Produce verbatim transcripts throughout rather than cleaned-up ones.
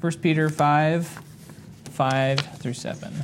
First Peter five, five through seven.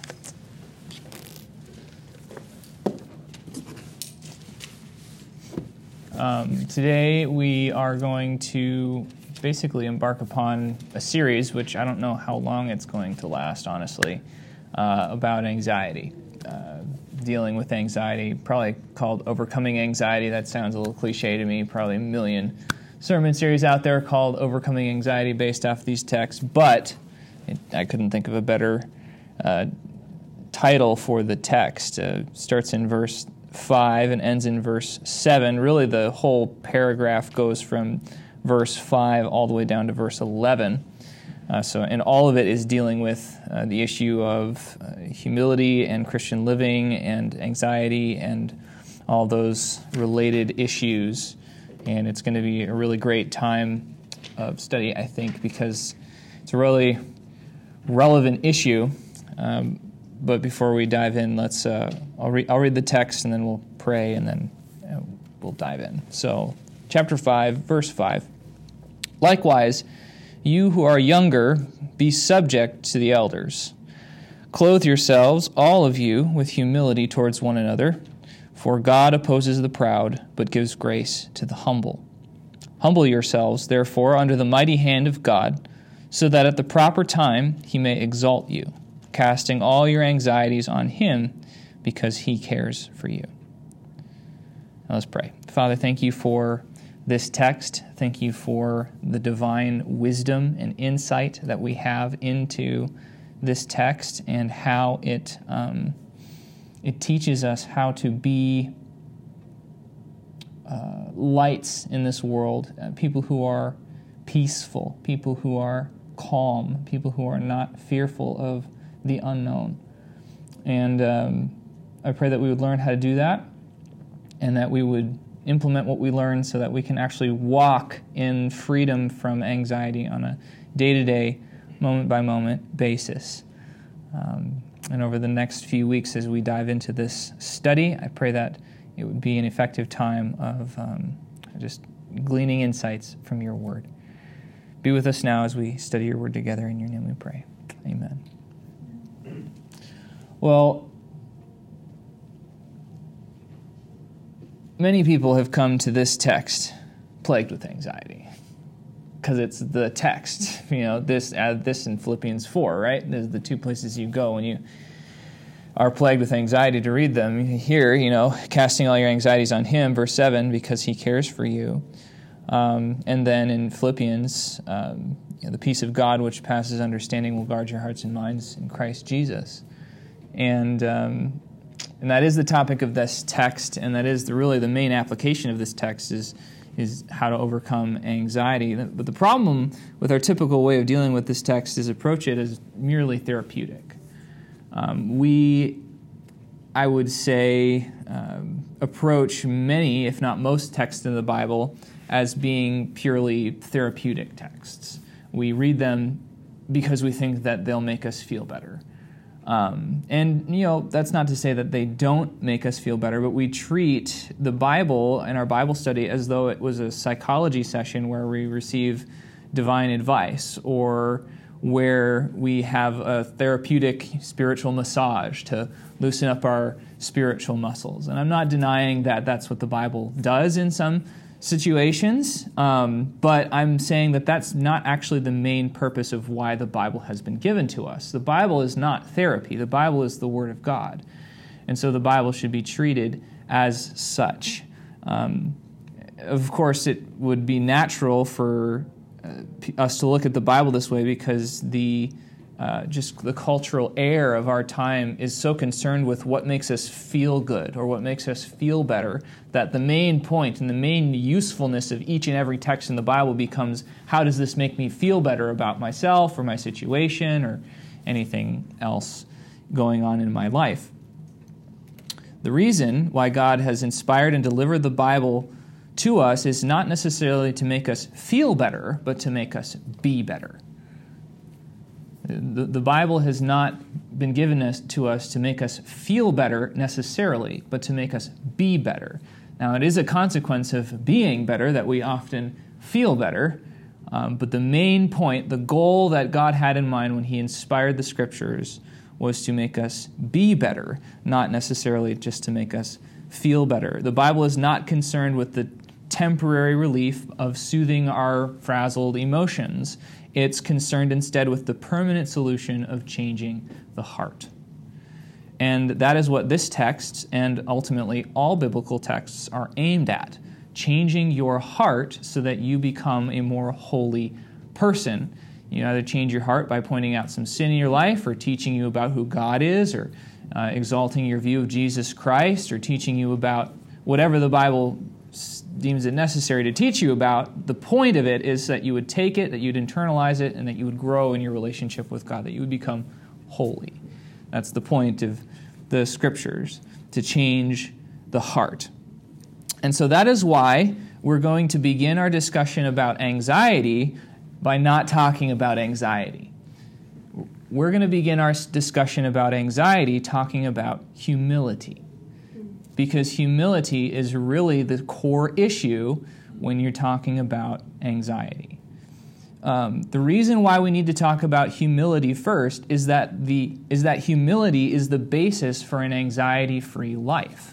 Um, today we are going to basically embark upon a series, which I don't know how long it's going to last, honestly, uh, about anxiety. Uh, dealing with anxiety, probably called Overcoming Anxiety. That sounds a little cliche to me. Probably a million sermon series out there called Overcoming Anxiety based off these texts, but it, I couldn't think of a better uh, title for the text. Uh, starts in verse five and ends in verse seven. Really, the whole paragraph goes from verse five all the way down to verse eleven. Uh, so, and all of it is dealing with uh, the issue of uh, humility and Christian living and anxiety and all those related issues. And it's going to be a really great time of study, I think, because it's a really relevant issue. Um, but before we dive in, let's uh, I'll, re- I'll read the text and then we'll pray and then uh, we'll dive in. So, chapter five, verse five. Likewise, you who are younger, be subject to the elders. Clothe yourselves, all of you, with humility towards one another, for God opposes the proud, but gives grace to the humble. Humble yourselves, therefore, under the mighty hand of God, so that at the proper time he may exalt you, casting all your anxieties on him, because he cares for you. Now let's pray. Father, thank you for this text. Thank you for the divine wisdom and insight that we have into this text and how it um, it teaches us how to be uh, lights in this world, uh, people who are peaceful, people who are calm, people who are not fearful of the unknown. And um, I pray that we would learn how to do that and that we would implement what we learn so that we can actually walk in freedom from anxiety on a day-to-day, moment-by-moment basis. Um, and over the next few weeks as we dive into this study, I pray that it would be an effective time of um, just gleaning insights from your word. Be with us now as we study your word together. In your name we pray. Amen. Well, many people have come to this text plagued with anxiety because it's the text. You know, this add this in Philippians four, right? There's the two places you go when you are plagued with anxiety to read them. Here, you know, casting all your anxieties on him, verse seven, because he cares for you. Um, and then in Philippians, um, you know, the peace of God which passes understanding will guard your hearts and minds in Christ Jesus. And um, and that is the topic of this text, and that is the, really the main application of this text is is how to overcome anxiety. But the problem with our typical way of dealing with this text is approach it as merely therapeutic. Um, we, I would say, um, approach many, if not most, texts in the Bible as being purely therapeutic texts. We read them because we think that they'll make us feel better. Um, and, you know, that's not to say that they don't make us feel better, but we treat the Bible and our Bible study as though it was a psychology session where we receive divine advice or where we have a therapeutic spiritual massage to loosen up our spiritual muscles. And I'm not denying that that's what the Bible does in some situations, um, but I'm saying that that's not actually the main purpose of why the Bible has been given to us. The Bible is not therapy. The Bible is the Word of God. And so the Bible should be treated as such. Um, of course, it would be natural for uh, us to look at the Bible this way because the Uh, just the cultural air of our time is so concerned with what makes us feel good or what makes us feel better that the main point and the main usefulness of each and every text in the Bible becomes, how does this make me feel better about myself or my situation or anything else going on in my life? The reason why God has inspired and delivered the Bible to us is not necessarily to make us feel better, but to make us be better. The, the Bible has not been given us, to us to make us feel better necessarily, but to make us be better. Now, it is a consequence of being better that we often feel better, Um, but the main point, the goal that God had in mind when he inspired the Scriptures was to make us be better, not necessarily just to make us feel better. The Bible is not concerned with the temporary relief of soothing our frazzled emotions. It's concerned instead with the permanent solution of changing the heart. And that is what this text and ultimately all biblical texts are aimed at, changing your heart so that you become a more holy person. You either change your heart by pointing out some sin in your life or teaching you about who God is or uh, exalting your view of Jesus Christ or teaching you about whatever the Bible deems it necessary to teach you about. The point of it is that you would take it, that you'd internalize it, and that you would grow in your relationship with God, that you would become holy. That's the point of the Scriptures, to change the heart. And so that is why we're going to begin our discussion about anxiety by not talking about anxiety. We're going to begin our discussion about anxiety talking about humility. Because humility is really the core issue when you're talking about anxiety. Um, the reason why we need to talk about humility first is that the is that humility is the basis for an anxiety-free life.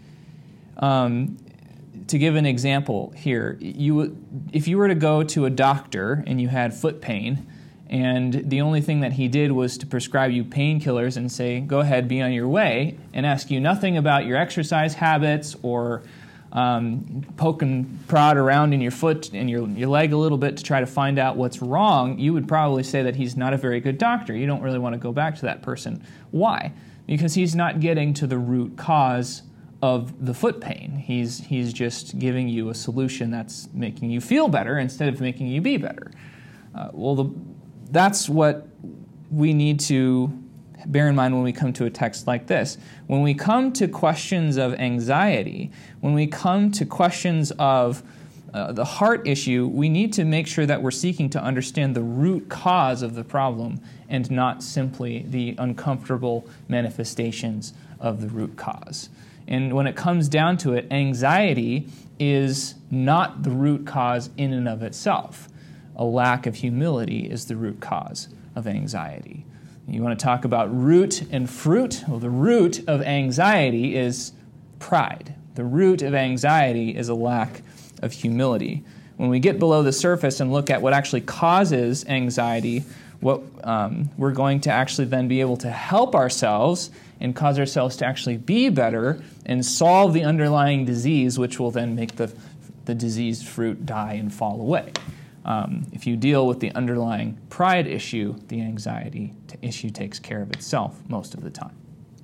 Um, to give an example here, you if you were to go to a doctor and you had foot pain, and the only thing that he did was to prescribe you painkillers and say, go ahead, be on your way, and ask you nothing about your exercise habits or um, poke and prod around in your foot and your, your leg a little bit to try to find out what's wrong, you would probably say that he's not a very good doctor. You don't really want to go back to that person. Why? Because he's not getting to the root cause of the foot pain. He's, he's just giving you a solution that's making you feel better instead of making you be better. Uh, well, the That's what we need to bear in mind when we come to a text like this. When we come to questions of anxiety, when we come to questions of uh, the heart issue, we need to make sure that we're seeking to understand the root cause of the problem and not simply the uncomfortable manifestations of the root cause. And when it comes down to it, anxiety is not the root cause in and of itself. A lack of humility is the root cause of anxiety. You want to talk about root and fruit? Well, the root of anxiety is pride. The root of anxiety is a lack of humility. When we get below the surface and look at what actually causes anxiety, what um, we're going to actually then be able to help ourselves and cause ourselves to actually be better and solve the underlying disease, which will then make the, the diseased fruit die and fall away. Um, if you deal with the underlying pride issue, the anxiety t- issue takes care of itself most of the time.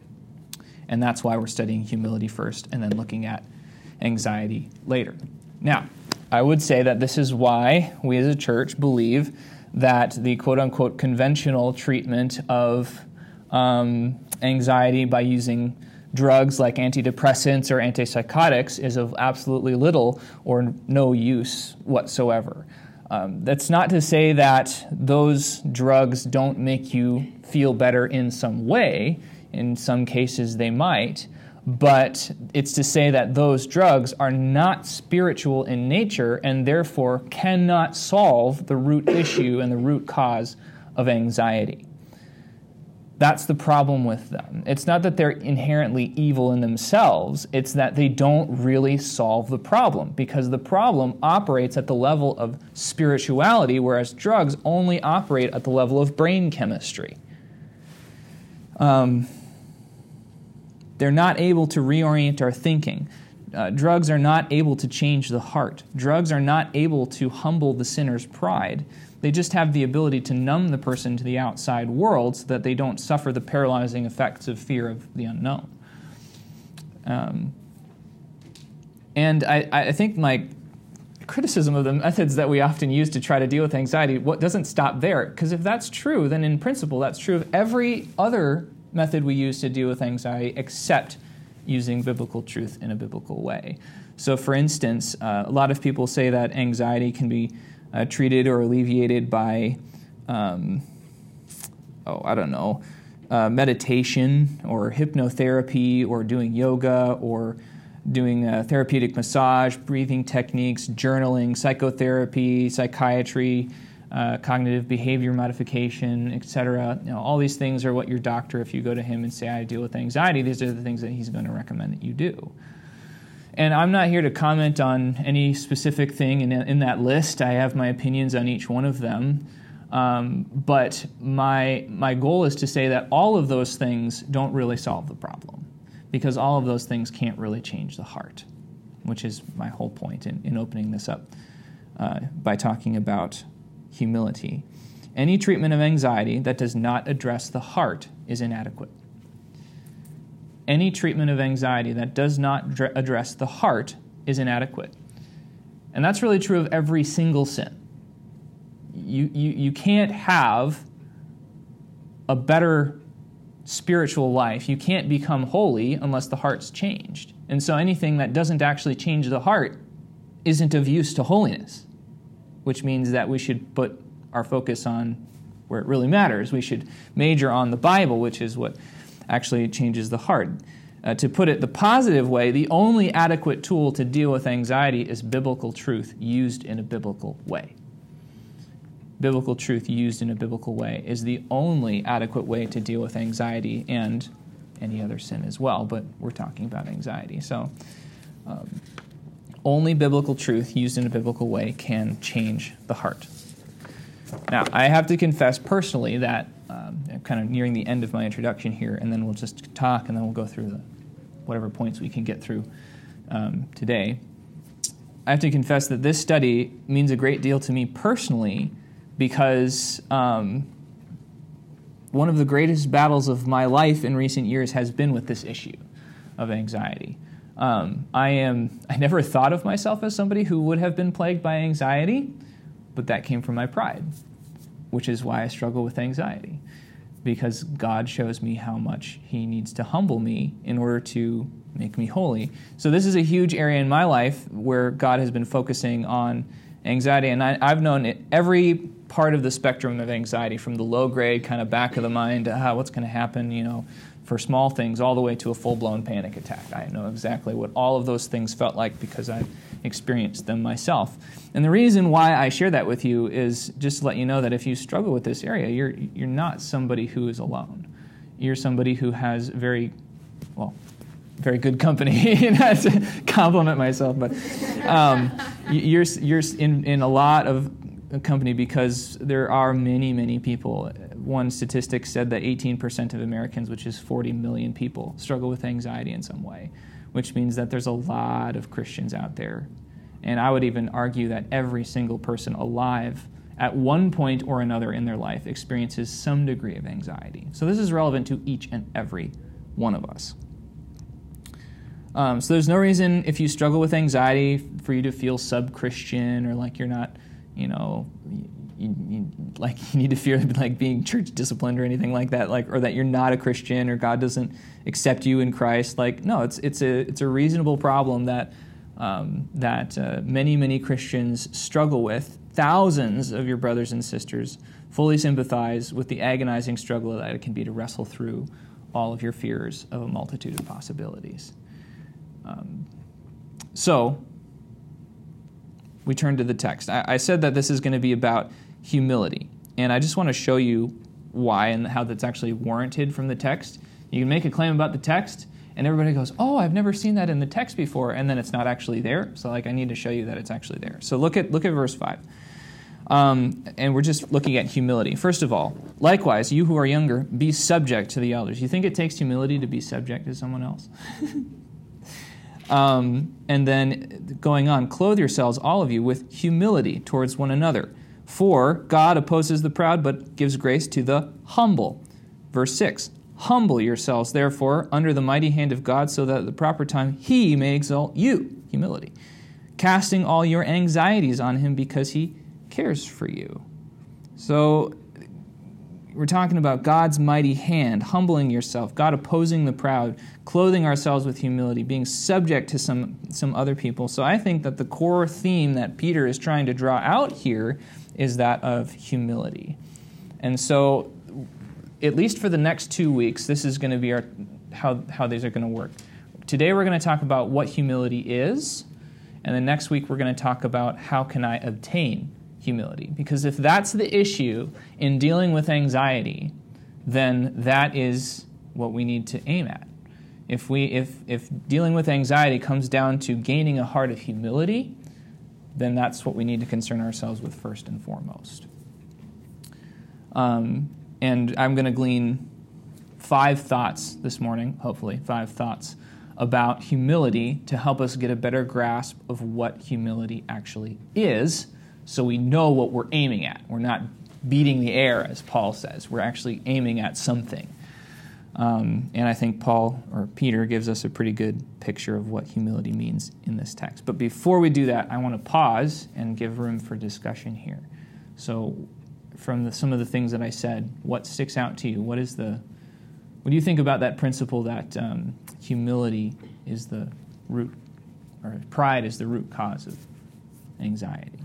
And that's why we're studying humility first and then looking at anxiety later. Now, I would say that this is why we as a church believe that the quote-unquote conventional treatment of um, anxiety by using drugs like antidepressants or antipsychotics is of absolutely little or no use whatsoever. Um, that's not to say that those drugs don't make you feel better in some way. In some cases they might. But it's to say that those drugs are not spiritual in nature and therefore cannot solve the root issue and the root cause of anxiety. That's the problem with them. It's not that they're inherently evil in themselves. It's that they don't really solve the problem because the problem operates at the level of spirituality, whereas drugs only operate at the level of brain chemistry. Um, they're not able to reorient our thinking. Uh, drugs are not able to change the heart. Drugs are not able to humble the sinner's pride. They just have the ability to numb the person to the outside world so that they don't suffer the paralyzing effects of fear of the unknown. Um, and I, I think my criticism of the methods that we often use to try to deal with anxiety what doesn't stop there. Because if that's true, then in principle that's true of every other method we use to deal with anxiety except using biblical truth in a biblical way. So for instance, uh, a lot of people say that anxiety can be Uh, treated or alleviated by, um, oh, I don't know, uh, meditation or hypnotherapy or doing yoga or doing uh, therapeutic massage, breathing techniques, journaling, psychotherapy, psychiatry, uh, cognitive behavior modification, et cetera. You know, all these things are what your doctor, if you go to him and say, I deal with anxiety, these are the things that he's going to recommend that you do. And I'm not here to comment on any specific thing in, in that list. I have my opinions on each one of them. Um, but my my goal is to say that all of those things don't really solve the problem, because all of those things can't really change the heart, which is my whole point in, in opening this up uh, by talking about humility. Any treatment of anxiety that does not address the heart is inadequate. Any treatment of anxiety that does not dr- address the heart is inadequate. And that's really true of every single sin. You, you, you can't have a better spiritual life. You can't become holy unless the heart's changed. And so anything that doesn't actually change the heart isn't of use to holiness, which means that we should put our focus on where it really matters. We should major on the Bible, which is what actually changes the heart. Uh, to put it the positive way, the only adequate tool to deal with anxiety is biblical truth used in a biblical way. Biblical truth used in a biblical way is the only adequate way to deal with anxiety and any other sin as well, but we're talking about anxiety. So um, only biblical truth used in a biblical way can change the heart. Now, I have to confess personally that um, I'm kind of nearing the end of my introduction here, and then we'll just talk, and then we'll go through the, whatever points we can get through um, today. I have to confess that this study means a great deal to me personally, because um, one of the greatest battles of my life in recent years has been with this issue of anxiety. Um, I am. I never thought of myself as somebody who would have been plagued by anxiety, but that came from my pride, which is why I struggle with anxiety, because God shows me how much He needs to humble me in order to make me holy. So this is a huge area in my life where God has been focusing on anxiety, and I, I've known it, every part of the spectrum of anxiety, from the low grade, kind of back of the mind, ah, what's going to happen, you know, for small things, all the way to a full-blown panic attack. I know exactly what all of those things felt like because I've experienced them myself. And the reason why I share that with you is just to let you know that if you struggle with this area, you're you're not somebody who is alone. You're somebody who has very, well, very good company. Not to compliment myself, but um, you're you're in in a lot of company, because there are many, many people. One statistic said that eighteen percent of Americans, which is forty million people, struggle with anxiety in some way, which means that there's a lot of Christians out there. And I would even argue that every single person alive at one point or another in their life experiences some degree of anxiety. So this is relevant to each and every one of us. Um, so there's no reason, if you struggle with anxiety, for you to feel sub-Christian or like you're not, you know, you, you, like you need to fear like being church disciplined or anything like that, like, or that you're not a Christian or God doesn't accept you in Christ. Like, no, it's it's a it's a reasonable problem that um, that uh, many many Christians struggle with. Thousands of your brothers and sisters fully sympathize with the agonizing struggle that it can be to wrestle through all of your fears of a multitude of possibilities. Um, so. We turn to the text. I, I said that this is going to be about humility, and I just want to show you why and how that's actually warranted from the text. You can make a claim about the text, and everybody goes, oh, I've never seen that in the text before, and then it's not actually there. So like, I need to show you that it's actually there. So look at look at verse five. Um, and we're just looking at humility. First of all, likewise, you who are younger, be subject to the elders. You think it takes humility to be subject to someone else? Um, and then going on, clothe yourselves, all of you, with humility towards one another. For God opposes the proud, but gives grace to the humble. Verse six, humble yourselves, therefore, under the mighty hand of God, so that at the proper time He may exalt you. Humility. Casting all your anxieties on Him, because He cares for you. So we're talking about God's mighty hand, humbling yourself, God opposing the proud, clothing ourselves with humility, being subject to some, some other people. So I think that the core theme that Peter is trying to draw out here is that of humility. And so, at least for the next two weeks, this is going to be our how, how these are going to work. today we're going to talk about what humility is, and then next week we're going to talk about how can I obtain humility. Because if that's the issue in dealing with anxiety, then that is what we need to aim at. If we if if dealing with anxiety comes down to gaining a heart of humility, then that's what we need to concern ourselves with first and foremost. Um, and I'm going to glean five thoughts this morning, hopefully, five thoughts about humility to help us get a better grasp of what humility actually is, so we know what we're aiming at. We're not beating the air, as Paul says. We're actually aiming at something. Um, and I think Paul, or Peter, gives us a pretty good picture of what humility means in this text. But before we do that, I want to pause and give room for discussion here. So from the, some of the things that I said, what sticks out to you? What is the, what do you think about that principle that um, humility is the root, or pride is the root cause of anxiety?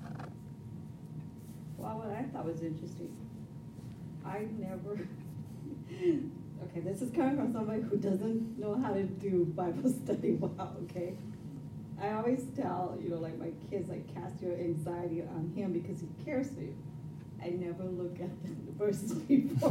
Well, what I thought was interesting, I never... Okay, this is coming from somebody who doesn't know how to do Bible study well, okay? I always tell, you know, like my kids, like, cast your anxiety on him because he cares for you. I never look at the verses before.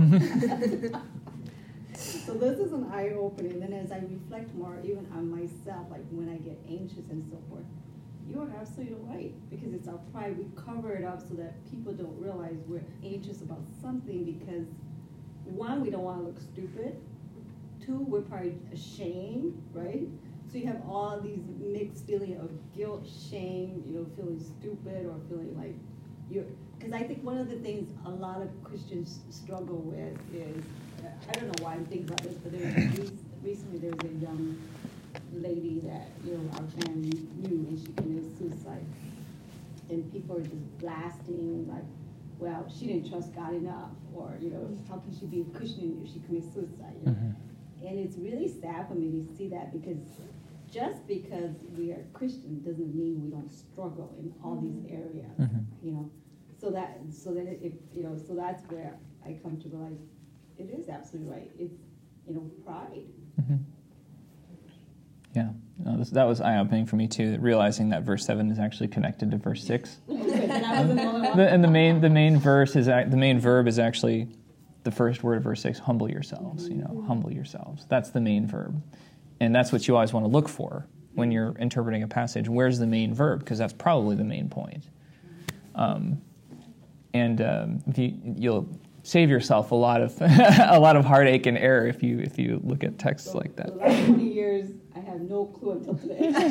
So this is an eye-opening. Then as I reflect more, even on myself, like when I get anxious and so forth, you are absolutely right, because it's our pride. We cover it up so that people don't realize we're anxious about something because, one, we don't want to look stupid. Two, we're probably ashamed, right? So you have all these mixed feeling of guilt, shame, you know, feeling stupid or feeling like you're... Because I think one of the things a lot of Christians struggle with is, uh, I don't know why I'm thinking about this, but there was, recently there was a young lady that, you know, our family knew, and she committed suicide. And people are just blasting, like, well, she didn't trust God enough, or, you know, how can she be a Christian if she commits suicide? You know? Mm-hmm. And it's really sad for me to see that, because just because we are Christian doesn't mean we don't struggle in all these areas, mm-hmm. you know. So that, so that it, it, you know, so that's where I come to realize it is absolutely right. It's, you know, pride. Mm-hmm. Yeah, no, this, that was eye-opening for me too. Realizing that verse seven is actually connected to verse six. Okay, and, the, and the main the main verse is the main verb is actually the first word of verse six. Humble yourselves. You know, humble yourselves. That's the main verb, and that's what you always want to look for when you're interpreting a passage. Where's the main verb? Because that's probably the main point. Um, and um, if you, you'll save yourself a lot of a lot of heartache and error if you if you look at texts so, like that. For the last twenty years, I have no clue until today. Okay,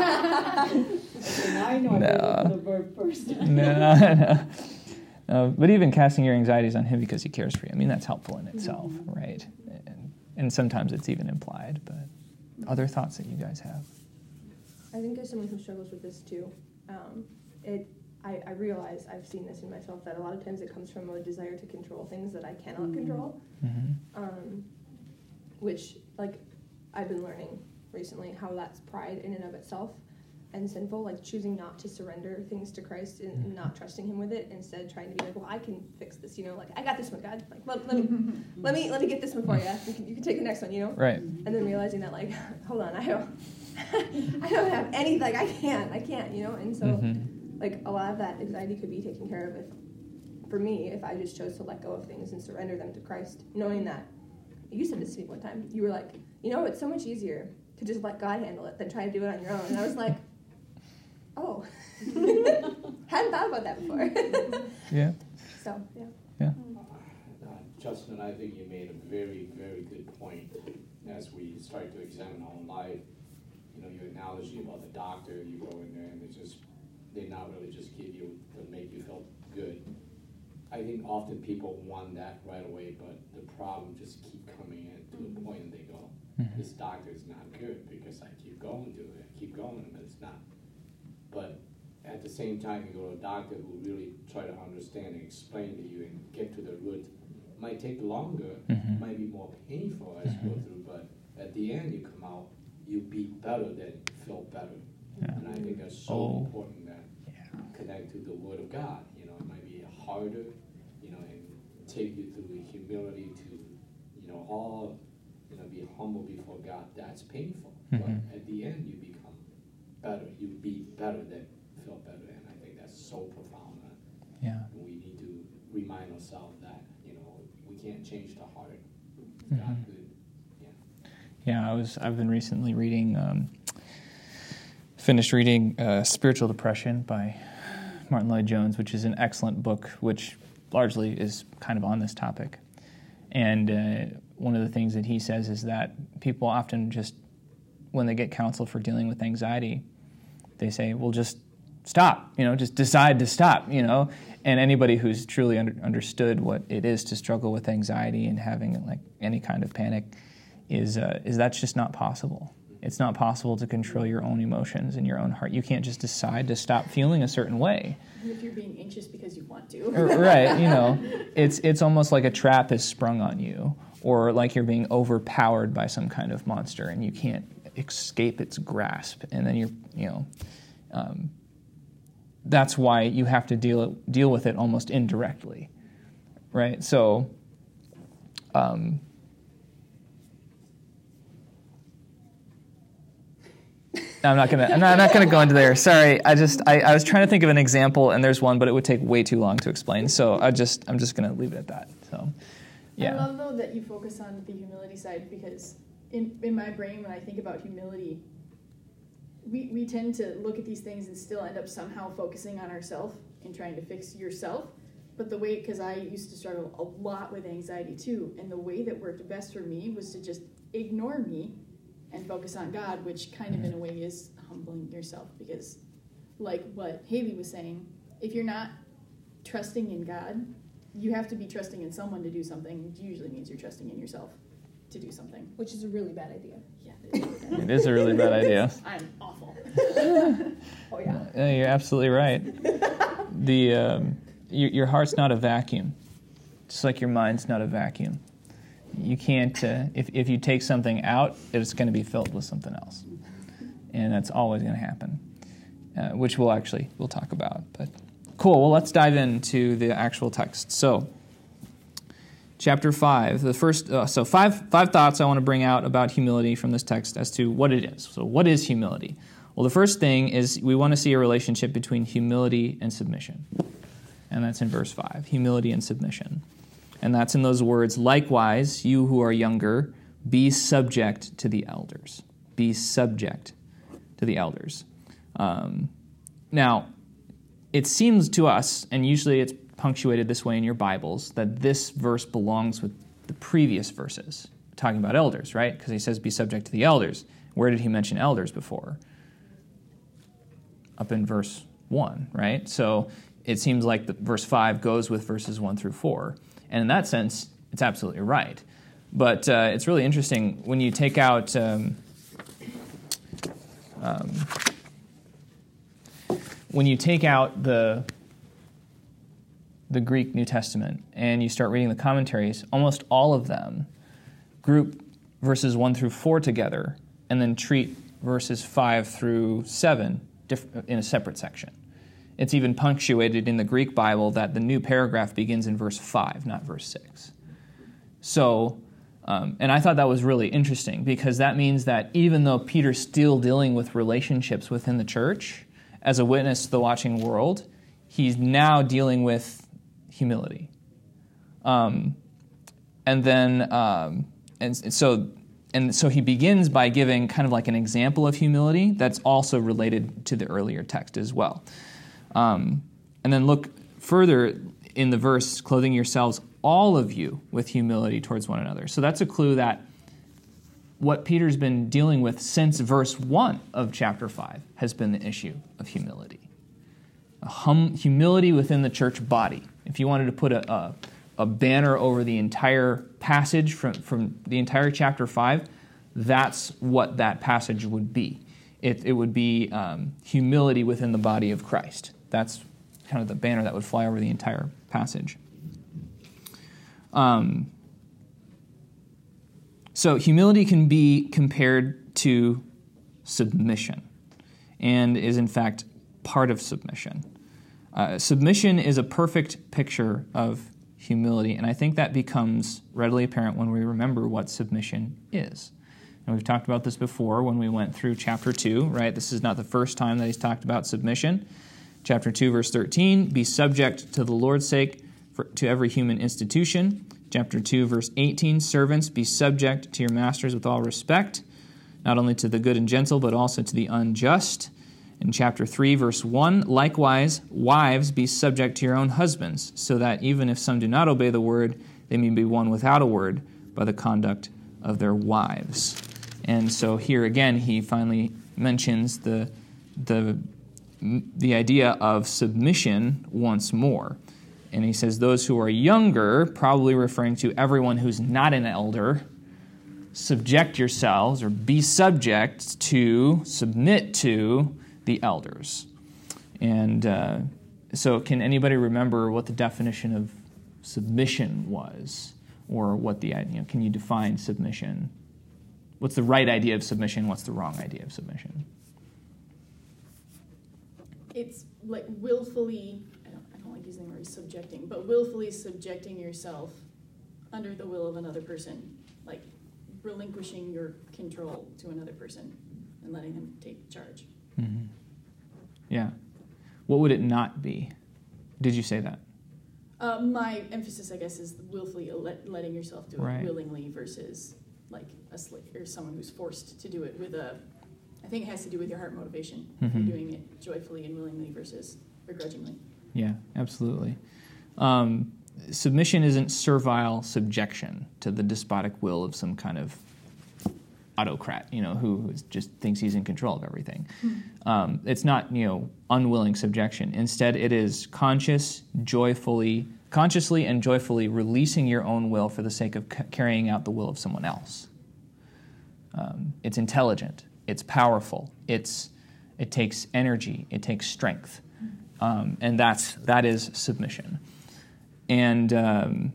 now I know I no. put the verb first. no, no. Uh, but even casting your anxieties on him because he cares for you. I mean, that's helpful in itself, mm-hmm. right? And, and sometimes it's even implied. But other thoughts that you guys have? I think as someone who struggles with this too, um, it. I, I realize I've seen this in myself, that a lot of times it comes from a desire to control things that I cannot mm-hmm. control, mm-hmm. Um, which, like, I've been learning recently how that's pride in and of itself and sinful, like choosing not to surrender things to Christ and, and not trusting him with it, instead trying to be like, well, I can fix this, you know, like, I got this one, God, like, let, let me let me let me get this one for you. You can, you can take the next one, you know? Right. And then realizing that, like, hold on, I don't I don't have anything, like, I can't, I can't, you know? And so mm-hmm. like, a lot of that anxiety could be taken care of if, for me, if I just chose to let go of things and surrender them to Christ, knowing that, you said this to me one time, you were like, you know, it's so much easier to just let God handle it than try to do it on your own. And I was like, oh, hadn't thought about that before. yeah. So, yeah. Yeah. Uh, Justin, I think you made a very, very good point as we start to examine our own life. You know, your analogy about the doctor, you go in there and it's just, they not really just give you to make you feel good. I think often people want that right away, but the problem just keep coming in to the point and they go, mm-hmm. this doctor is not good because I keep going to it, I keep going, but it's not. But at the same time, you go to a doctor who really try to understand and explain to you and get to the root. It might take longer, mm-hmm. might be more painful as mm-hmm. you go through, but at the end you come out, you be better than you feel better. Yeah. And I think that's so oh. important that yeah. connect to the Word of God. You know, it might be harder, you know, and take you through the humility to, you know, all you know, be humble before God, that's painful. Mm-hmm. But at the end, you become better. You be better that feel better. And I think that's so profound. Uh, Yeah. we need to remind ourselves that, you know, we can't change the heart. Mhm. God could, yeah. Yeah, I was. I've been recently reading, um, finished reading uh, "Spiritual Depression" by Martin Lloyd-Jones, which is an excellent book, which largely is kind of on this topic. And uh, one of the things that he says is that people often just, when they get counsel for dealing with anxiety, they say, "Well, just stop. You know, just decide to stop." You know, and anybody who's truly under, understood what it is to struggle with anxiety and having like any kind of panic is uh, is that's just not possible. It's not possible to control your own emotions and your own heart. You can't just decide to stop feeling a certain way. If you're being anxious because you want to. Right, you know, it's it's almost like a trap is sprung on you, or like you're being overpowered by some kind of monster and you can't escape its grasp. And then you're, you know, um, that's why you have to deal deal with it almost indirectly, right? So, um, I'm not gonna. I'm not, I'm not gonna go into there. Sorry. I just. I, I was trying to think of an example, and there's one, but it would take way too long to explain. So I just. I'm just gonna leave it at that. So, yeah. I love though that you focus on the humility side, because in in my brain when I think about humility, we we tend to look at these things and still end up somehow focusing on ourselves and trying to fix yourself. But the way, because I used to struggle a lot with anxiety too, and the way that worked best for me was to just ignore me and focus on God, which kind of in a way is humbling yourself, because like what Haley was saying, if you're not trusting in God, you have to be trusting in someone to do something, which usually means you're trusting in yourself to do something. Which is a really bad idea. Yeah, it is. It is a really bad idea. I'm awful. Oh, yeah. Yeah, you're absolutely right. The um, your, your heart's not a vacuum, just like your mind's not a vacuum. You can't, uh, if, if you take something out, it's going to be filled with something else. And that's always going to happen, uh, which we'll actually, we'll talk about. But cool, well, let's dive into the actual text. So, chapter five, the first, uh, so five, five thoughts I want to bring out about humility from this text as to what it is. So what is humility? Well, the first thing is we want to see a relationship between humility and submission. And that's in verse five, humility and submission. And that's in those words, likewise, you who are younger, be subject to the elders. Be subject to the elders. Um, now, it seems to us, and usually it's punctuated this way in your Bibles, that this verse belongs with the previous verses, talking about elders, right? Because he says, be subject to the elders. Where did he mention elders before? Up in verse one, right? So it seems like the, verse five goes with verses one through four. And in that sense, it's absolutely right. But uh, it's really interesting when you take out um, um, when you take out the the Greek New Testament and you start reading the commentaries, almost all of them group verses one through four together and then treat verses five through seven diff- in a separate section. It's even punctuated in the Greek Bible that the new paragraph begins in verse five, not verse six. So, um, and I thought that was really interesting because that means that even though Peter's still dealing with relationships within the church, as a witness to the watching world, he's now dealing with humility. Um, and then, um, and, and so, and so he begins by giving kind of like an example of humility that's also related to the earlier text as well. Um, and then look further in the verse, clothing yourselves, all of you, with humility towards one another. So that's a clue that what Peter's been dealing with since verse one of chapter five has been the issue of humility. A hum, humility within the church body. If you wanted to put a, a, a banner over the entire passage from, from the entire chapter five, that's what that passage would be. It, it would be um, humility within the body of Christ. That's kind of the banner that would fly over the entire passage. Um, so humility can be compared to submission and is in fact part of submission. Uh, submission is a perfect picture of humility. And I think that becomes readily apparent when we remember what submission is. And we've talked about this before when we went through chapter two, right? This is not the first time that he's talked about submission. Chapter two, verse thirteen, be subject to the Lord's sake for, to every human institution. Chapter two, verse eighteen, servants, be subject to your masters with all respect, not only to the good and gentle, but also to the unjust. In chapter three, verse one, likewise, wives, be subject to your own husbands, so that even if some do not obey the word, they may be won without a word by the conduct of their wives. And so here again, he finally mentions the the the idea of submission once more. And he says those who are younger, probably referring to everyone who's not an elder, subject yourselves or be subject to, submit to the elders. And uh, so can anybody remember what the definition of submission was? Or what the, you know, can you define submission? What's the right idea of submission? What's the wrong idea of submission? It's like willfully, I don't, I don't like using the word subjecting, but willfully subjecting yourself under the will of another person, like relinquishing your control to another person and letting them take charge. Mm-hmm. Yeah. What would it not be? Did you say that? Uh, my emphasis, I guess, is willfully let, letting yourself do it Right. willingly versus like a slave or someone who's forced to do it with a. I think it has to do with your heart motivation. Mm-hmm. If you're doing it joyfully and willingly versus begrudgingly. Yeah, absolutely. Um, submission isn't servile subjection to the despotic will of some kind of autocrat, you know, who, who just thinks he's in control of everything. Mm-hmm. Um, it's not, you know, unwilling subjection. Instead, it is conscious, joyfully, consciously and joyfully releasing your own will for the sake of c- carrying out the will of someone else. Um, it's intelligent. It's powerful. It's it takes energy. It takes strength, um, and that's that is submission. And um,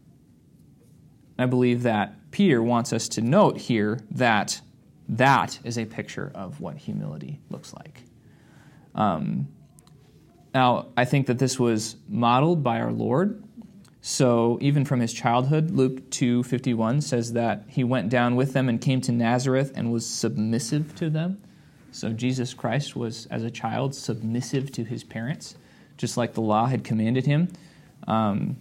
I believe that Peter wants us to note here that that is a picture of what humility looks like. Um, now, I think that this was modeled by our Lord. So even from his childhood, Luke two fifty-one says that he went down with them and came to Nazareth and was submissive to them. So Jesus Christ was, as a child, submissive to his parents, just like the law had commanded him. Um,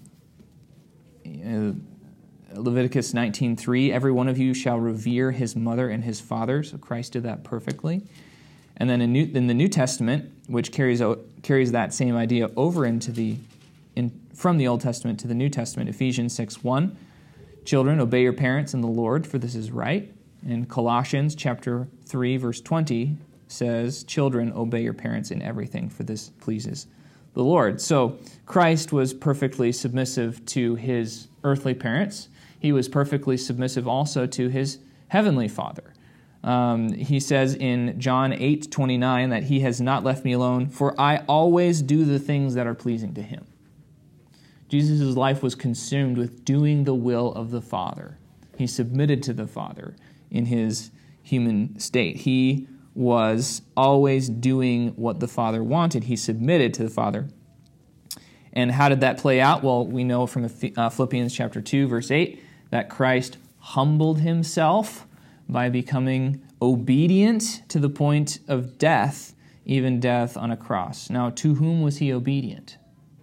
uh, Leviticus nineteen three, every one of you shall revere his mother and his father. So Christ did that perfectly. And then in, New, in the New Testament, which carries carries that same idea over into the in from the Old Testament to the New Testament, Ephesians six one, children, obey your parents in the Lord, for this is right. And Colossians chapter three, verse twenty says, children, obey your parents in everything, for this pleases the Lord. So Christ was perfectly submissive to his earthly parents. He was perfectly submissive also to his heavenly Father. Um, he says in John eight twenty-nine that he has not left me alone, for I always do the things that are pleasing to him. Jesus' life was consumed with doing the will of the Father. He submitted to the Father in his human state. He was always doing what the Father wanted. He submitted to the Father. And how did that play out? Well, we know from Philippians chapter two, verse eight, that Christ humbled himself by becoming obedient to the point of death, even death on a cross. Now, to whom was he obedient?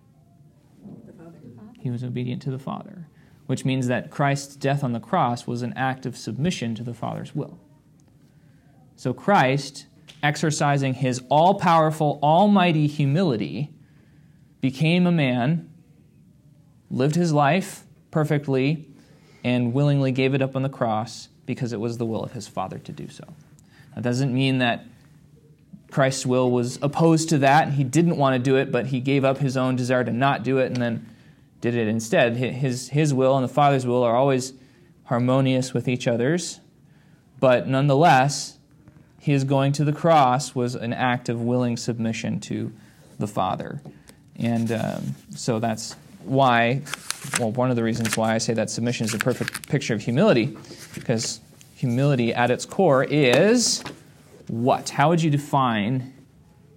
He was obedient to the Father, which means that Christ's death on the cross was an act of submission to the Father's will. So Christ, exercising his all-powerful, almighty humility, became a man, lived his life perfectly, and willingly gave it up on the cross because it was the will of his Father to do so. That doesn't mean that Christ's will was opposed to that. He didn't want to do it, but he gave up his own desire to not do it and then did it instead. His, his will and the Father's will are always harmonious with each other's, but nonetheless, his going to the cross was an act of willing submission to the Father. And um, so that's why, well, one of the reasons why I say that submission is a perfect picture of humility, because humility at its core is what? How would you define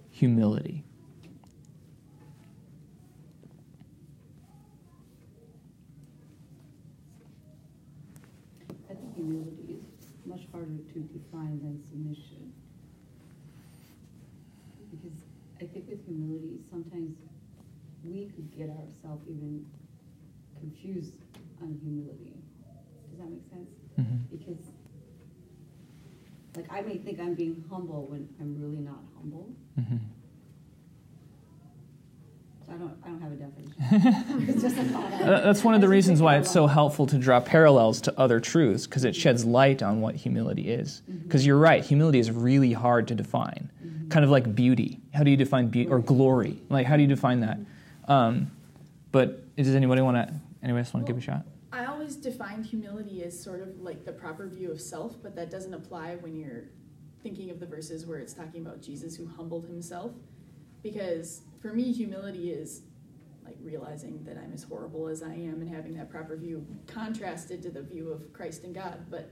humility? humility is much harder to define than submission. Because I think with humility, sometimes we could get ourselves even confused on humility. Does that make sense? Mm-hmm. Because, like, I may think I'm being humble when I'm really not humble. Mm-hmm. So I don't, I don't have a definition. It's just a thought. Uh, That's one of the reasons why it's so helpful to draw parallels to other truths, because it sheds light on what humility is. Because Mm-hmm. you're right, humility is really hard to define. Mm-hmm. Kind of like beauty. How do you define beauty? Or glory? Like, how do you define that? Um, but does anybody want to, anybody else want to give a shot? I always defined humility as sort of like the proper view of self, but that doesn't apply when you're thinking of the verses where it's talking about Jesus who humbled himself. Because for me, humility is like realizing that I'm as horrible as I am and having that proper view contrasted to the view of Christ and God. But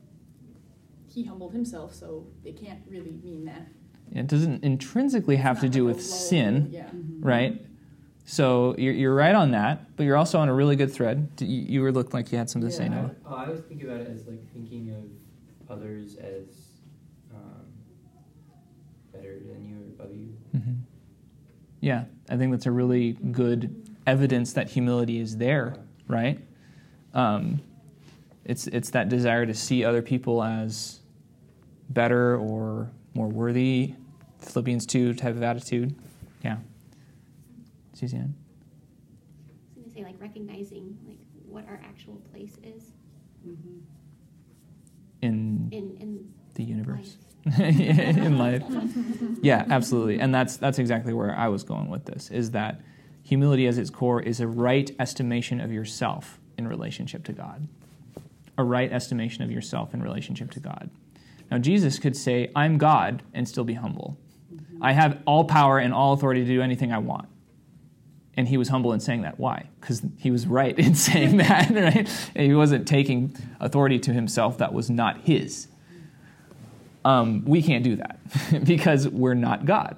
he humbled himself, so it can't really mean that. It doesn't intrinsically have It's to not do like with a low- sin, Yeah. Mm-hmm. right? So you're, you're right on that, but you're also on a really good thread. You, you were looking like you had something to say, Yeah, Noah. I, uh, I was thinking about it as like thinking of others as um, better than you or above you. Mm-hmm. Yeah, I think that's a really good evidence that humility is there, right? Um, it's it's that desire to see other people as better or more worthy, Philippians two type of attitude. Yeah. Suzanne? I was going to say, like, recognizing, like, what our actual place is Mm-hmm. In in, in the universe. life. In life. Yeah, absolutely. And that's that's exactly where I was going with this, is that humility as its core is a right estimation of yourself in relationship to God. A right estimation of yourself in relationship to God. Now, Jesus could say, I'm God, and still be humble. Mm-hmm. I have all power and all authority to do anything I want. And he was humble in saying that. Why? Because he was right in saying that, right? And he wasn't taking authority to himself that was not his. Um, we can't do that because we're not God.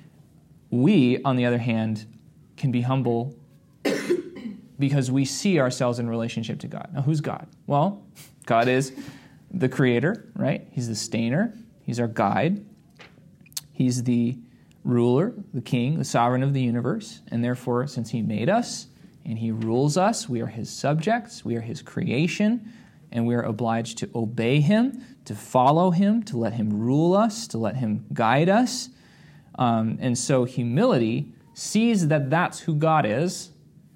We, on the other hand, can be humble because we see ourselves in relationship to God. Now, who's God? Well, God is the creator, right? He's the sustainer. He's our guide. He's the ruler, the king, the sovereign of the universe. And therefore, since he made us and he rules us, we are his subjects, we are his creation, and we are obliged to obey him, to follow him, to let him rule us, to let him guide us. Um, and so humility sees that that's who God is,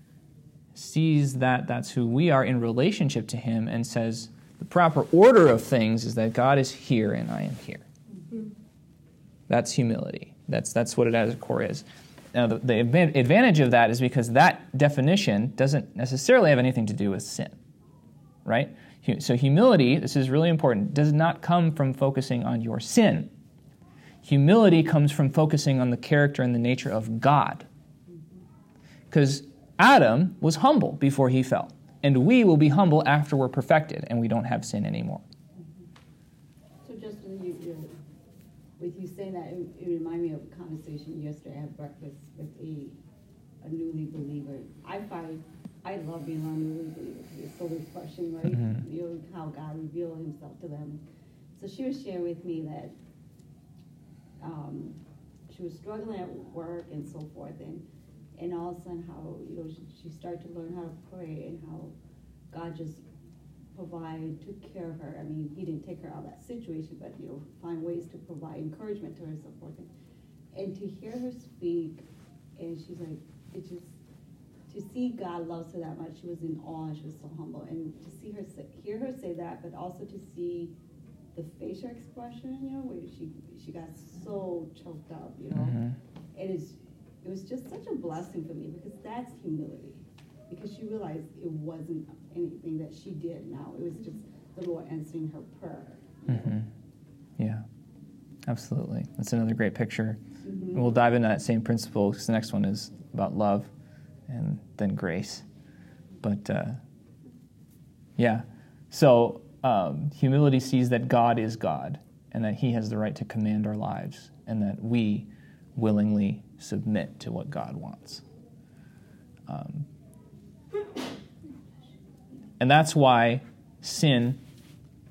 sees that that's who we are in relationship to him, and says the proper order of things is that God is here and I am here. Mm-hmm. That's humility. That's that's what it at its core is. Now, the, the advan- advantage of that is because that definition doesn't necessarily have anything to do with sin, right? Hu- So humility, this is really important, does not come from focusing on your sin. Humility comes from focusing on the character and the nature of God. Because Adam was humble before he fell, and we will be humble after we're perfected and we don't have sin anymore. So just when you, you with you saying that, it, it reminded me of a conversation yesterday. I had breakfast with a a newly believer. I find I love being around newly believers. It's so refreshing, right? Mhm. You know how God revealed Himself to them. So she was sharing with me that um, she was struggling at work and so forth, and and all of a sudden how you know she, she started to learn how to pray and how God just provided, took care of her. I mean, He didn't take her out of that situation, but you know, find ways to provide encouragement to her and so forth. And, and to hear her speak, and she's like, it just to see God loves her that much. She was in awe. And she was so humble, and to see her say, hear her say that, but also to see the facial expression, you know, where she she got so choked up, you know. Mhm. It is. It was just such a blessing for me because that's humility. Because she realized it wasn't anything that she did now. It was just the Lord answering her prayer. Mm-hmm. Yeah, absolutely. That's another great picture. Mm-hmm. And we'll dive into that same principle because the next one is about love and then grace. But uh, yeah, so um, humility sees that God is God and that He has the right to command our lives and that we willingly submit to what God wants. Um, and that's why sin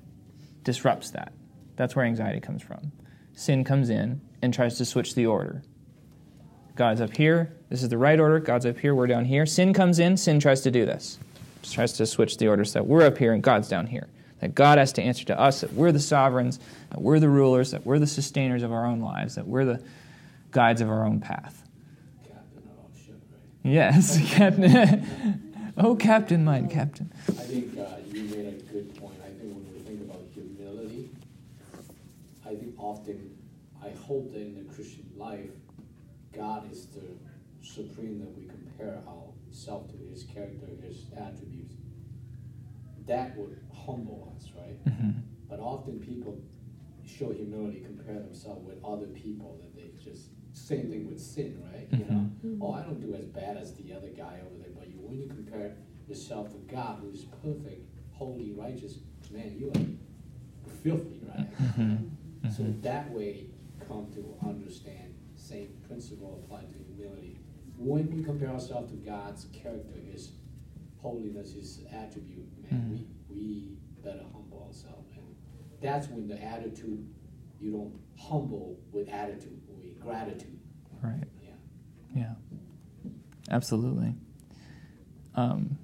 disrupts that. That's where anxiety comes from. Sin comes in and tries to switch the order. God's up here. This is the right order. God's up here. We're down here. Sin comes in. Sin tries to do this. Just tries to switch the order so that we're up here and God's down here. That God has to answer to us, that we're the sovereigns, that we're the rulers, that we're the sustainers of our own lives, that we're the guides of our own path. Captain of our ship, right? Yes, Captain. Oh, Captain, mine, Captain. I think uh, you made a good point. I think when we think about humility, I think often, I hope that in the Christian life, God is the supreme that we compare ourselves to, his character, his attributes. That would humble us, right? Mm-hmm. But often people show humility, compare themselves with other people that they just, same thing with sin, right? You know, Mm-hmm. oh, I don't do as bad as the other guy over there, but you, when you compare yourself to God, who is perfect, holy, righteous, man, you are filthy, right? Mm-hmm. So that way, come to understand, same principle applied to humility. When we compare ourselves to God's character, his holiness, his attribute, man, Mhm. we, we better humble ourselves. And that's when the attitude, you don't humble with attitude, with gratitude. Right. Yeah. Yeah. Absolutely. Um,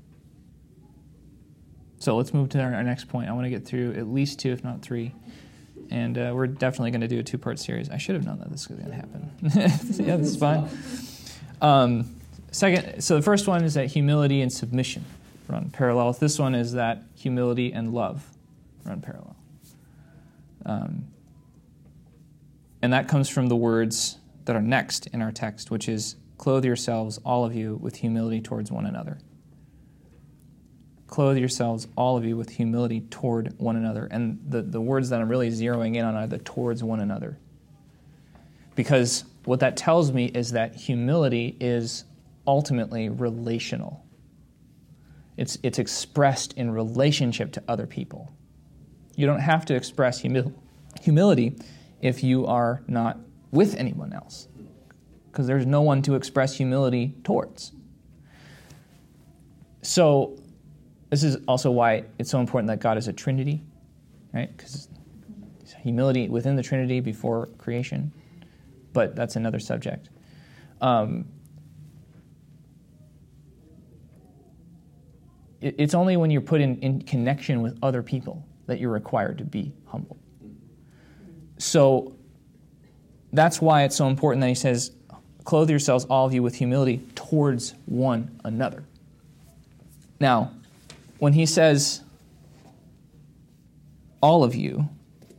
so let's move to our, our next point. I want to get through at least two, if not three. And uh, we're definitely going to do a two-part series. I should have known that this was going to happen. Yeah, this is fine. Um, second, so the first one is that humility and submission run parallel. This one is that humility and love run parallel. Um, and that comes from the words that are next in our text, which is, clothe yourselves, all of you, with humility towards one another. Clothe yourselves, all of you, with humility toward one another. And the, the words that I'm really zeroing in on are the towards one another. Because what that tells me is that humility is ultimately relational. It's, it's expressed in relationship to other people. You don't have to express humi- humility if you are not with anyone else, because there's no one to express humility towards. So this is also why it's so important that God is a Trinity, right? Because humility within the Trinity before creation, but that's another subject. Um, it, it's only when you're put in, in connection with other people that you're required to be humble. So that's why it's so important that he says, clothe yourselves, all of you, with humility towards one another. Now, when he says, all of you,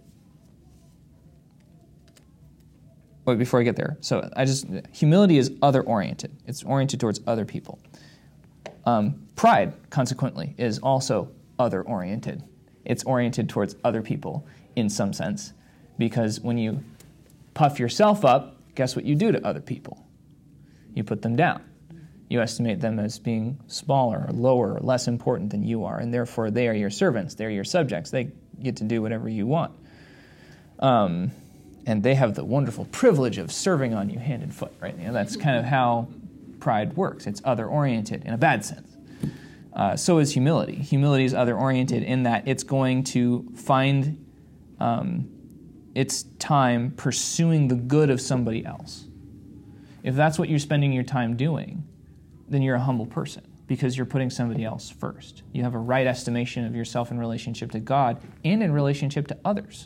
wait, before I get there, so I just, humility is other-oriented. It's oriented towards other people. Um, pride, consequently, is also other-oriented. It's oriented towards other people in some sense, because when you puff yourself up, guess what you do to other people? You put them down. You estimate them as being smaller or lower or less important than you are, and therefore they are your servants, they're your subjects, they get to do whatever you want. Um, and they have the wonderful privilege of serving on you hand and foot, right? You know, that's kind of how pride works. It's other-oriented in a bad sense. Uh, so is humility. Humility is other-oriented in that it's going to find um, its time pursuing the good of somebody else. If that's what you're spending your time doing, then you're a humble person because you're putting somebody else first. You have a right estimation of yourself in relationship to God and in relationship to others.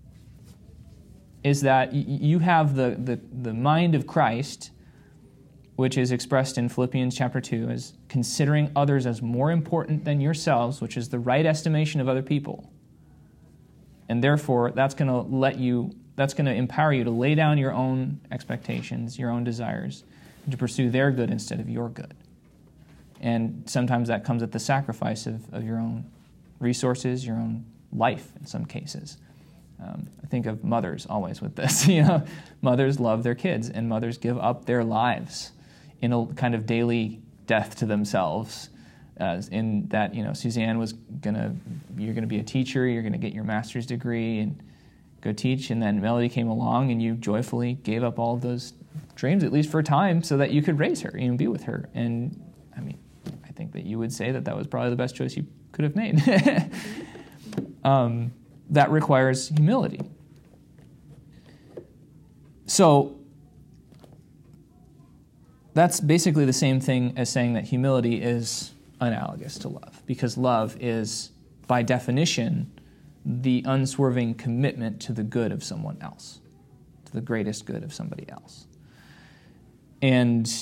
Is that you have the, the, the mind of Christ, which is expressed in Philippians chapter two as considering others as more important than yourselves, which is the right estimation of other people. And therefore, that's going to let you, that's going to empower you to lay down your own expectations, your own desires, and to pursue their good instead of your good. And sometimes that comes at the sacrifice of, of your own resources, your own life in some cases. Um, I think of mothers always with this. You know, mothers love their kids, and mothers give up their lives in a kind of daily death to themselves. Uh, in that, you know, Suzanne was gonna, you're gonna be a teacher, you're gonna get your master's degree and go teach, and then Melody came along, and you joyfully gave up all of those dreams, at least for a time, so that you could raise her and be with her. And I mean, I think that you would say that that was probably the best choice you could have made. um, that requires humility. So that's basically the same thing as saying that humility is analogous to love, because love is, by definition, the unswerving commitment to the good of someone else, to the greatest good of somebody else. And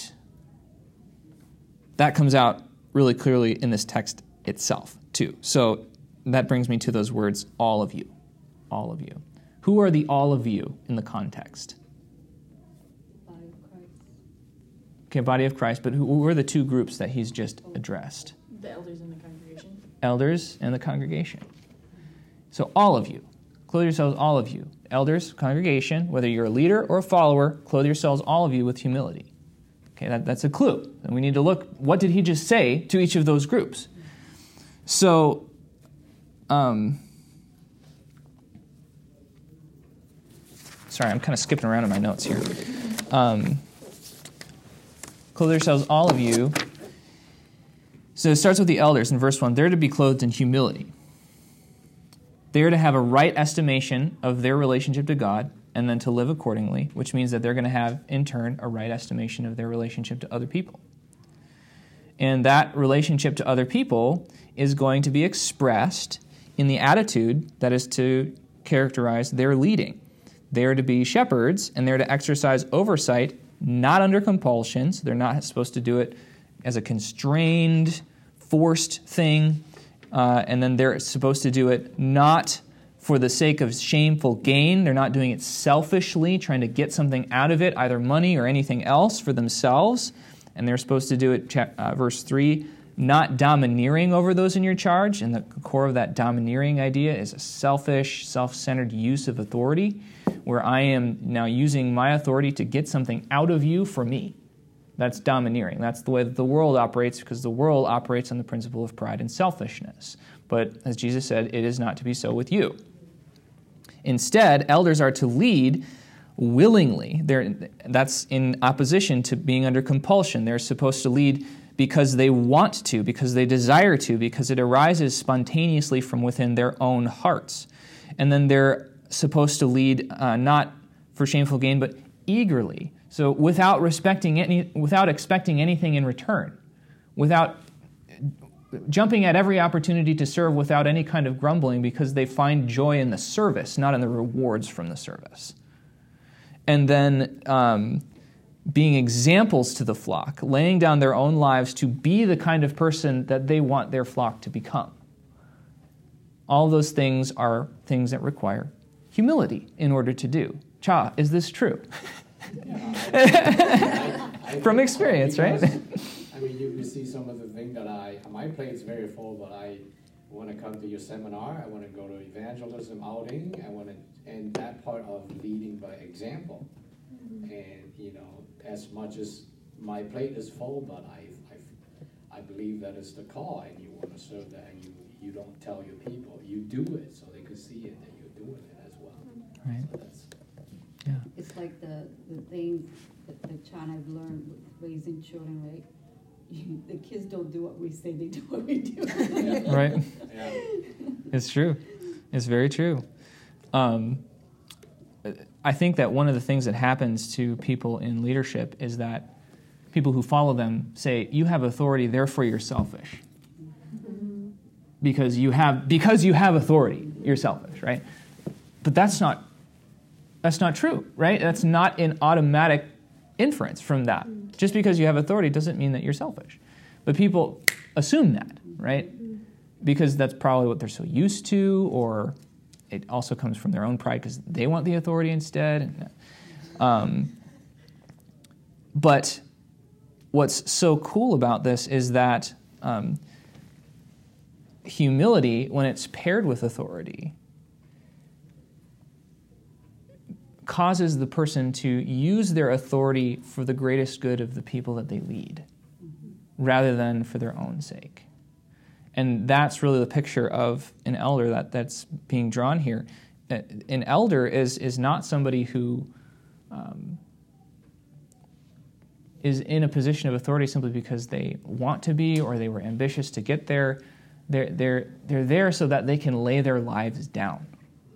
that comes out really clearly in this text itself, too. So that brings me to those words, all of you. All of you. Who are the all of you in the context? Body of Christ. Okay, body of Christ, but who, who are the two groups that he's just addressed? The elders in the congregation. Elders and the congregation. So all of you. Clothe yourselves, all of you. Elders, congregation, whether you're a leader or a follower, clothe yourselves, all of you, with humility. Okay, that, that's a clue. And we need to look, what did he just say to each of those groups? So, um, sorry, I'm kind of skipping around in my notes here. Um, clothe yourselves, all of you. So it starts with the elders in verse one. They're to be clothed in humility. They are to have a right estimation of their relationship to God and then to live accordingly, which means that they're going to have, in turn, a right estimation of their relationship to other people. And that relationship to other people is going to be expressed in the attitude that is to characterize their leading. They are to be shepherds, and they're to exercise oversight, not under compulsion. So they're not supposed to do it as a constrained, forced thing. Uh, and then they're supposed to do it not for the sake of shameful gain. They're not doing it selfishly, trying to get something out of it, either money or anything else for themselves. And they're supposed to do it, uh, verse three, not domineering over those in your charge. And the core of that domineering idea is a selfish, self-centered use of authority, where I am now using my authority to get something out of you for me. That's domineering. That's the way that the world operates, because the world operates on the principle of pride and selfishness. But as Jesus said, it is not to be so with you. Instead, elders are to lead willingly. They're, that's in opposition to being under compulsion. They're supposed to lead because they want to, because they desire to, because it arises spontaneously from within their own hearts. And then they're supposed to lead uh, not for shameful gain, but eagerly. So without respecting any, without expecting anything in return, without jumping at every opportunity to serve without any kind of grumbling, because they find joy in the service, not in the rewards from the service. And then um, being examples to the flock, laying down their own lives to be the kind of person that they want their flock to become. All those things are things that require humility in order to do. Cha, is this true? Yeah, I, I From experience, because, right? I mean, you, you see some of the things that I, my plate is very full, but I want to come to your seminar, I want to go to evangelism outing, I want to, and that part of leading by example. Mm-hmm. And, you know, as much as my plate is full, but I, I, I believe that it's the call, and you want to serve that, and you, you don't tell your people, you do it so they can see it, that you're doing it as well. Right. So that's, Yeah. It's like the, the things that the Chan I've learned with raising children, right? You, the kids don't do what we say, they do what we do. Yeah. Right. yeah. It's true. It's very true. Um, I think that one of the things that happens to people in leadership is that people who follow them say, you have authority, therefore you're selfish. Mm-hmm. Because you have because you have authority, you're selfish, right? But that's not that's not true, right? That's not an automatic inference from that. Just because you have authority doesn't mean that you're selfish. But people assume that, right? Because that's probably what they're so used to, or it also comes from their own pride because they want the authority instead. Um, but what's so cool about this is that um, humility, when it's paired with authority, causes the person to use their authority for the greatest good of the people that they lead, mm-hmm. rather than for their own sake. And that's really the picture of an elder that, that's being drawn here. An elder is, is not somebody who um, is in a position of authority simply because they want to be or they were ambitious to get there. They're, they're, they're there so that they can lay their lives down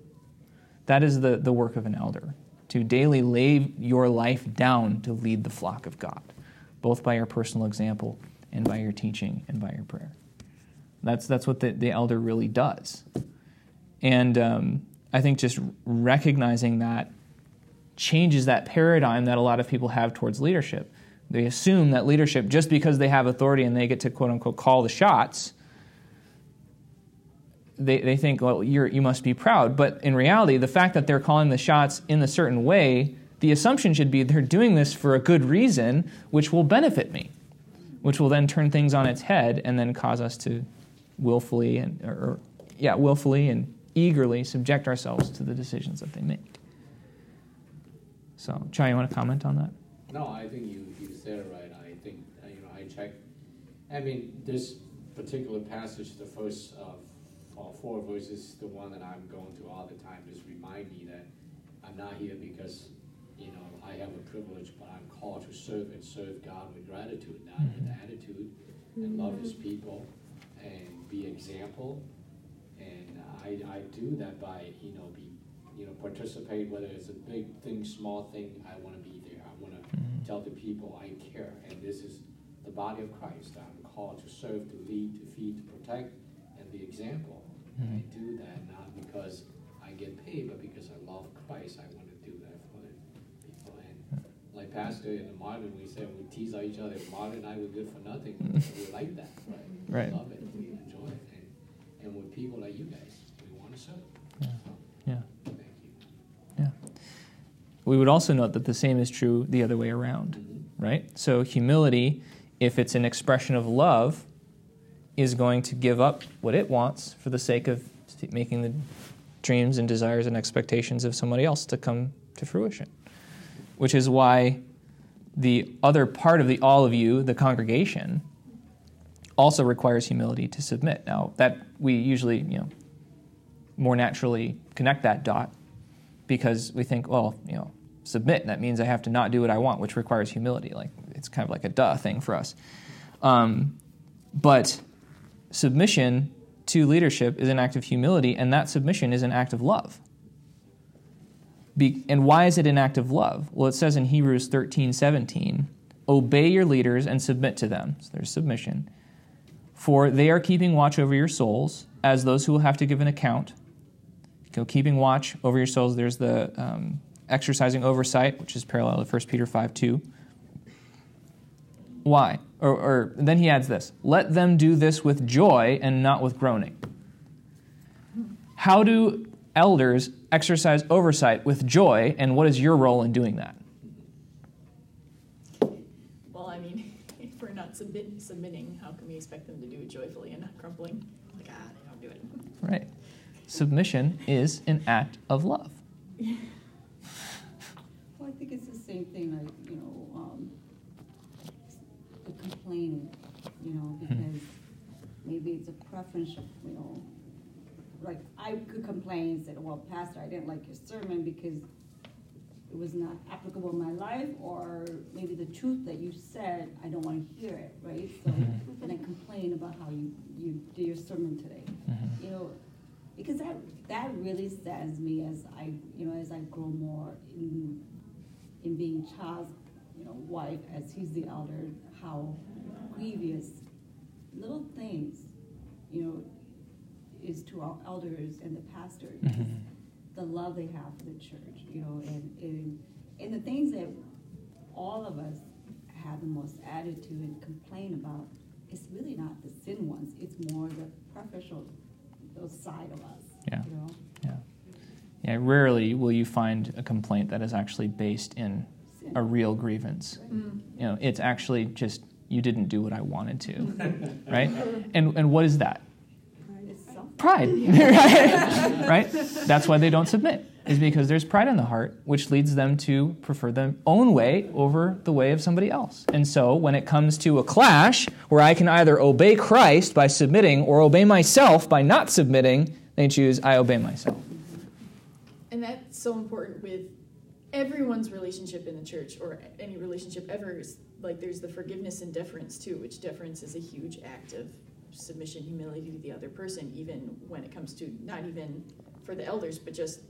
That is the, the work of an elder, to daily lay your life down to lead the flock of God, both by your personal example and by your teaching and by your prayer. That's that's what the, the elder really does. And um, I think just recognizing that changes that paradigm that a lot of people have towards leadership. They assume that leadership, just because they have authority and they get to quote-unquote call the shots, they, they think, well, you're, you must be proud. But in reality, the fact that they're calling the shots in a certain way, the assumption should be they're doing this for a good reason, which will benefit me, which will then turn things on its head and then cause us to willfully and or, or yeah, willfully and eagerly subject ourselves to the decisions that they make. So, Chai, you want to comment on that? No, I think you, you said it right. I think, uh, you know, I checked. I mean, this particular passage, the first of all four verses, the one that I'm going to all the time, just remind me that I'm not here because, you know, I have a privilege, but I'm called to serve and serve God with gratitude, not mm-hmm. with attitude, and love His people and be example. And I, I do that by, you know, be, you know, participate, whether it's a big thing, small thing, I want to be there. I want to mm-hmm. tell the people I care. And this is the body of Christ. I'm called to serve, to lead, to feed, to protect, and be example. Mm-hmm. I do that not because I get paid, but because I love Christ. I want to do that for the people. And like Pastor and Martin, we said we tease each other. Martin and I were good for nothing. We like that, right? Right. We love it. We enjoy it. And, and with people like you guys, we want to serve. Yeah. So, yeah. thank you. Yeah. We would also note that the same is true the other way around, mm-hmm. right? So humility, if it's an expression of love, is going to give up what it wants for the sake of making the dreams and desires and expectations of somebody else to come to fruition. Which is why the other part of the all of you, the congregation, also requires humility to submit. Now, that we usually, you know, more naturally connect that dot because we think, well, you know, submit, that means I have to not do what I want, which requires humility. Like, it's kind of like a duh thing for us. Um, but submission to leadership is an act of humility, and that submission is an act of love. Be, and why is it an act of love? Well, it says in Hebrews thirteen seventeen, obey your leaders and submit to them. So there's submission. For they are keeping watch over your souls as those who will have to give an account. So keeping watch over your souls, there's the um, exercising oversight, which is parallel to First Peter five two. Why? Or, or then he adds this, let them do this with joy and not with groaning. How do elders exercise oversight with joy, and what is your role in doing that? Well, I mean, if we're not submit, submitting, how can we expect them to do it joyfully and not grumbling? Like, ah, they don't do it. Right. Submission is an act of love. Well, I think it's the same thing, like, you know, um, the complaining, you know, because mm-hmm. maybe it's a preference, you know, like I could complain and say, well, Pastor, I didn't like your sermon because it was not applicable in my life, or maybe the truth that you said, I don't want to hear it, right? So mm-hmm. then I complain about how you, you did your sermon today, mm-hmm. you know, because that that really saddens me as I, you know, as I grow more in in being Charles' you know, wife, as he's the elder, how grievous little things, you know, is to our elders and the pastors, mm-hmm. the love they have for the church, you know, and, and and the things that all of us have the most attitude and complain about, it's really not the sin ones, it's more the preferential side of us, yeah. you know? Yeah. Yeah, rarely will you find a complaint that is actually based in sin. A real grievance. Right. Mm. You know, it's actually just, you didn't do what I wanted to, right? And and what is that? Pride, right? Right? That's why they don't submit, is because there's pride in the heart, which leads them to prefer their own way over the way of somebody else. And so when it comes to a clash where I can either obey Christ by submitting or obey myself by not submitting, they choose, I obey myself. And that's so important with everyone's relationship in the church, or any relationship ever. Is like there's the forgiveness and deference too, which deference is a huge act of submission, humility to the other person, even when it comes to not even for the elders, but just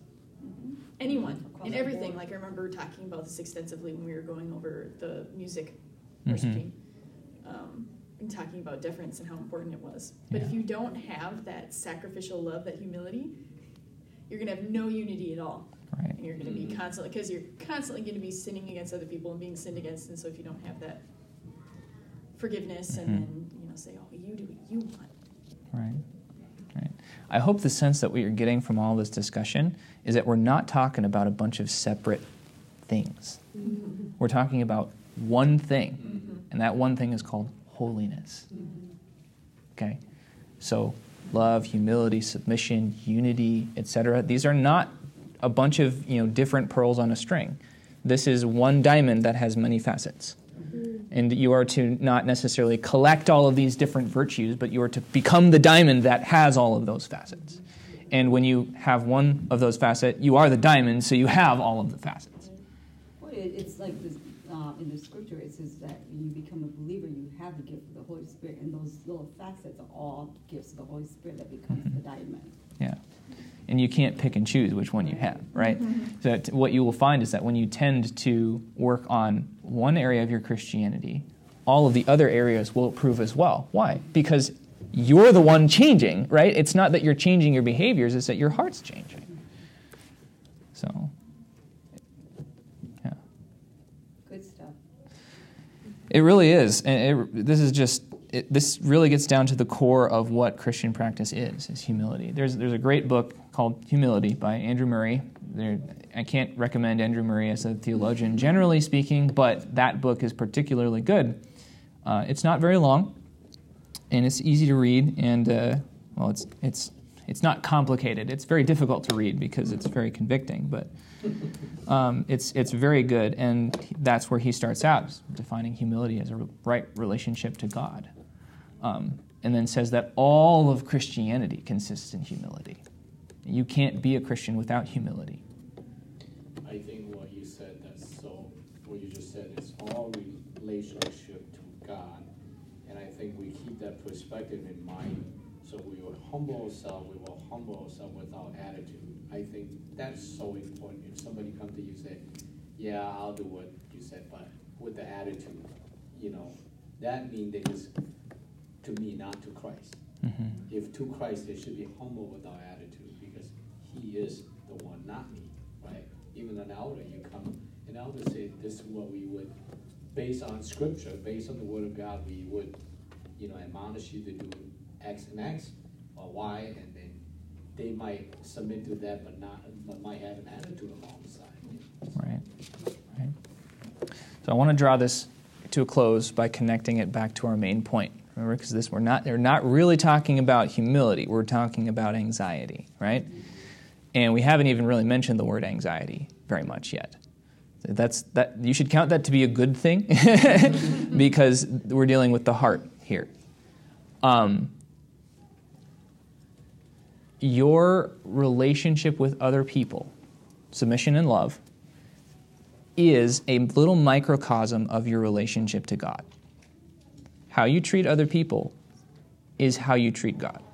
anyone, Across and the everything. board. Like I remember talking about this extensively when we were going over the music Mhm. recipe, um, and talking about deference and how important it was. But if Yeah. you don't have that sacrificial love, that humility, you're gonna have no unity at all. Right. And you're going to be constantly, because you're constantly going to be sinning against other people and being sinned against. And so if you don't have that forgiveness and Mhm. then, you know, say, oh, you do what you want. Right. Right. I hope the sense that what you're getting from all this discussion is that we're not talking about a bunch of separate things. Mm-hmm. We're talking about one thing, Mm-hmm. and that one thing is called holiness. Okay? So love, humility, submission, unity, et cetera. These are not a bunch of, you know, different pearls on a string. This is one diamond that has many facets. And you are to not necessarily collect all of these different virtues, but you are to become the diamond that has all of those facets. And when you have one of those facets, you are the diamond, so you have all of the facets. Well, it, it's like this, uh, in the scripture, it says that when you become a believer, you have the gift of the Holy Spirit, and those little facets are all gifts of the Holy Spirit that becomes the diamond. Yeah. And you can't pick and choose which one you have, right? So that what you will find is that when you tend to work on one area of your Christianity, all of the other areas will improve as well. Why? Because you're the one changing, right? It's not that you're changing your behaviors, it's that your heart's changing. So, yeah. Good stuff. It really is. And it, this is just, it, this really gets down to the core of what Christian practice is, is humility. There's, there's a great book called Humility by Andrew Murray. There, I can't recommend Andrew Murray as a theologian, generally speaking, but that book is particularly good. Uh, it's not very long, and it's easy to read, and, uh, well, it's it's it's not complicated. It's very difficult to read because it's very convicting, but um, it's it's very good, and that's where he starts out, defining humility as a right relationship to God, um, and then says that all of Christianity consists in humility. You can't be a Christian without humility. I think what you said, that's so, what you just said is all relationship to God. And I think we keep that perspective in mind. So we will humble ourselves, we will humble ourselves with our attitude. I think that's so important. If somebody comes to you and say, yeah, I'll do what you said, but with the attitude, you know, that means they just, to me, not to Christ. Mm-hmm. If to Christ, they should be humble with our attitude because he is the one, not me, right? Even an elder, you come, an elder say, this is what we would, based on scripture, based on the word of God, we would, you know, admonish you to do X and X or Y, and then they might submit to that, but not, but might have an attitude alongside. Right. Right. So I want to draw this to a close by connecting it back to our main point. Remember, because this we're not they're not really talking about humility. We're talking about anxiety, right? And we haven't even really mentioned the word anxiety very much yet. That's that you should count that to be a good thing because we're dealing with the heart here. Um, your relationship with other people, submission and love, is a little microcosm of your relationship to God. How you treat other people is how you treat God.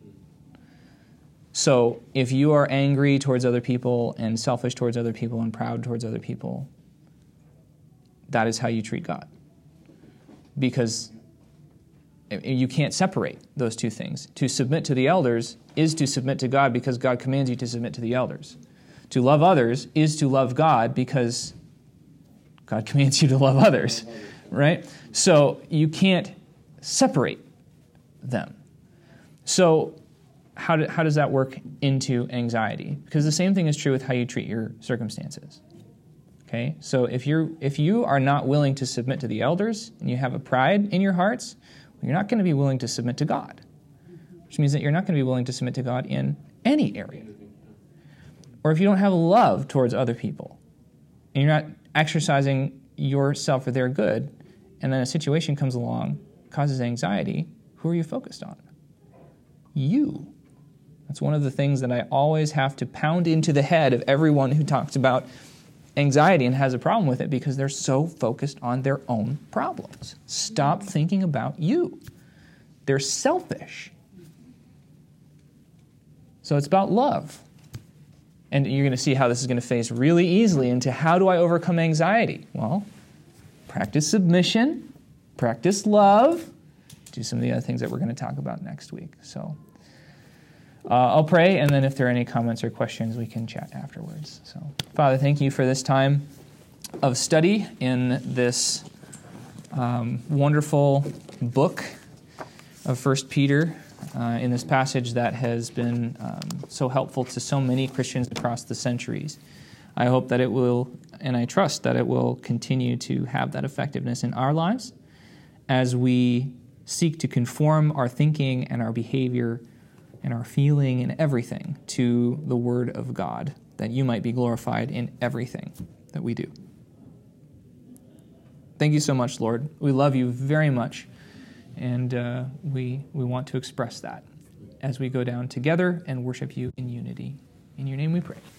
So if you are angry towards other people and selfish towards other people and proud towards other people, that is how you treat God. Because you can't separate those two things. To submit to the elders is to submit to God because God commands you to submit to the elders. To love others is to love God because God commands you to love others, right? So you can't separate them. So how, do, how does that work into anxiety? Because the same thing is true with how you treat your circumstances. Okay, so if you're if you are not willing to submit to the elders and you have a pride in your hearts, well, you're not going to be willing to submit to God, which means that you're not going to be willing to submit to God in any area. Or if you don't have love towards other people and you're not exercising yourself for their good, and then a situation comes along, causes anxiety, who are you focused on? You. That's one of the things that I always have to pound into the head of everyone who talks about anxiety and has a problem with it because they're so focused on their own problems. Stop thinking about you. They're selfish. So it's about love. And you're going to see how this is going to phase really easily into how do I overcome anxiety? Well, practice submission, practice love, do some of the other things that we're going to talk about next week. So uh, I'll pray, and then if there are any comments or questions, we can chat afterwards. So, Father, thank you for this time of study in this um, wonderful book of First Peter, uh, in this passage that has been um, so helpful to so many Christians across the centuries. I hope that it will, and I trust that it will continue to have that effectiveness in our lives as we seek to conform our thinking and our behavior and our feeling and everything to the Word of God, that you might be glorified in everything that we do. Thank you so much, Lord. We love you very much, and uh, we we want to express that as we go down together and worship you in unity. In your name we pray.